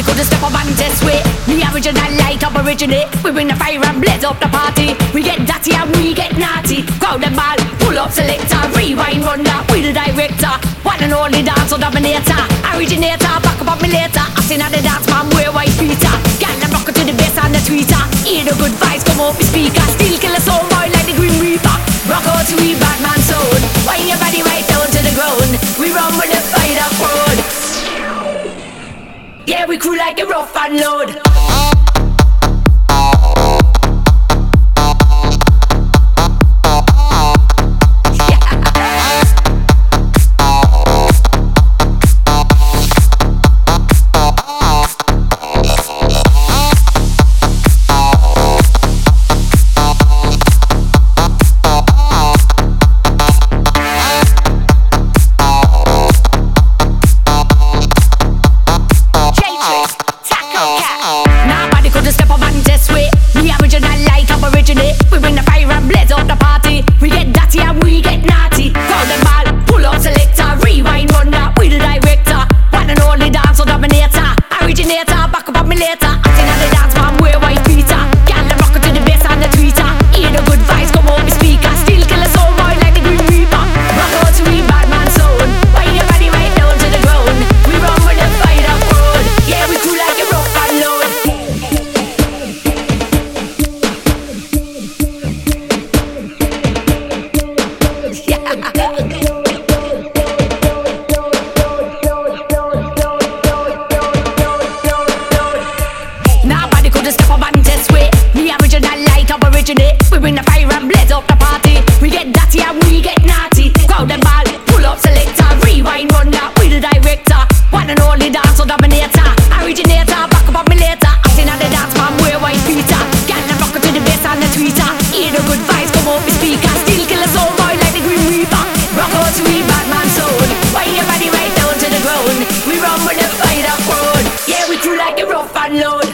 couldn't step up and test way. The original light up originate. We bring the fire and blaze up the party. We get dirty and we get naughty. Crowd and ball, pull up selector, rewind run that with the director. One and only dancer dominator, originator, back up on me later. I seen at the dance man wear white Peter. Gal them rock to the bass and the tweeter. Hear the good vibes come up the speaker. Still kill a soul boy like the Green Reaper. Rock out to we bad man soul. Wind your body right down to the ground. We run with the fight up road. Yeah, we crew like a rough and load. We bring the fire and blaze up the party. We get dirty and we get naughty. Crowd and ball, pull up selector, rewind run that with the director. One and only dancer dominator, originator, back up on me later. I seen at the dance man wear white Peter. Gal them rock to the bass and the tweeter. Hear the good vibes come up the speaker. Still kill a soul boy like the Green Reaper. Rock out to we bad man soul. Wind your body right down to the ground. We run with the fight up road. Yeah, we crew like a rough and load.